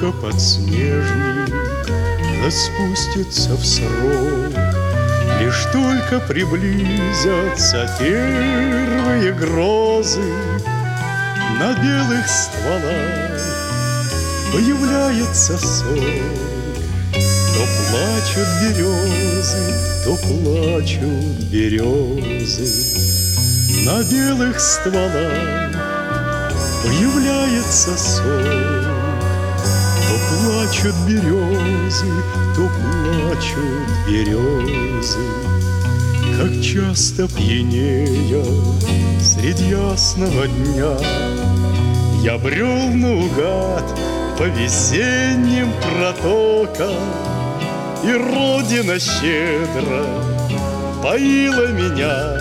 только подснежник распустится в срок, лишь только приблизятся первые грозы, на белых стволах появляется сок. То плачут березы, то плачут березы, на белых стволах появляется сок. То плачут березы, то плачут березы. Как часто пьянея средь ясного дня я брел наугад по весенним протокам, и Родина щедро поила меня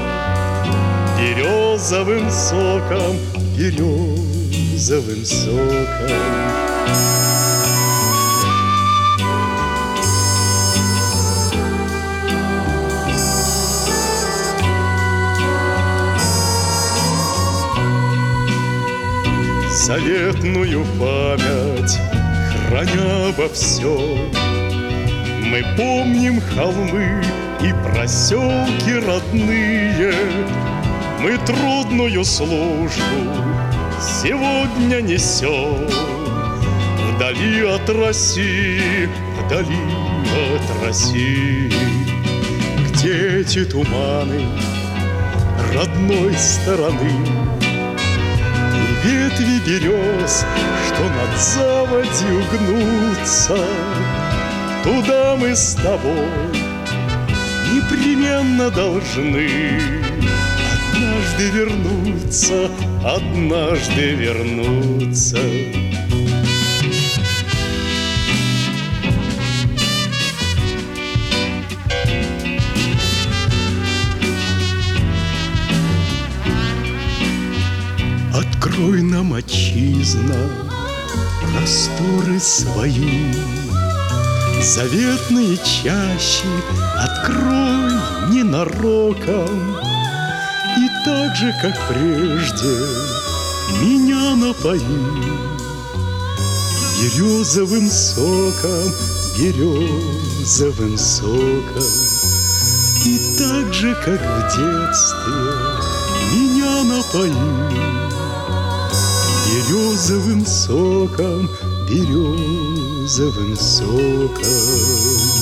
березовым соком, березовым соком. Заветную память храня обо всем, мы помним холмы и проселки родные. Мы трудную службу сегодня несем вдали от России, вдали от России. Где эти туманы родной стороны и ветви берез, что над заводью гнутся? Туда мы с тобой непременно должны однажды вернуться, однажды вернуться. Открой нам, отчизна, просторы свои, заветные чащи открой ненароком, и так же, как прежде, меня напои березовым соком, березовым соком. И так же, как в детстве, меня напои березовым соком, березовым соком.